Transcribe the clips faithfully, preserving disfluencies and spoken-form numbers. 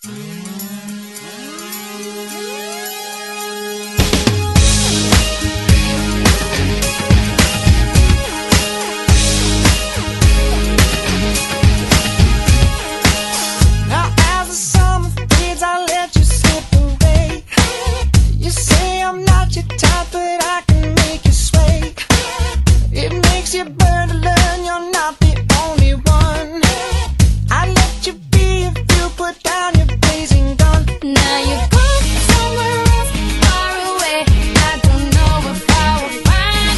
You burn to learn you're not the only one. I let you be if you put down your blazing gun. Now you're gone somewhere else, far away. I don't know if I will find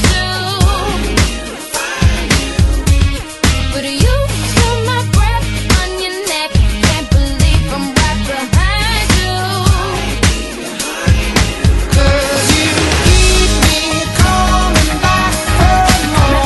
you, but you feel my breath on your neck. Can't believe I'm right behind you. Cause you keep me coming back for more.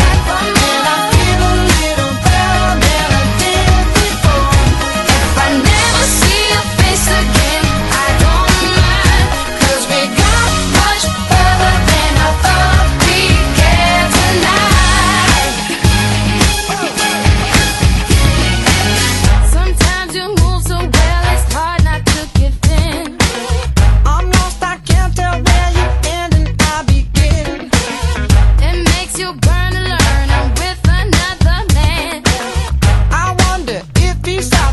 Burn to learn I'm with another man. I wonder if he's out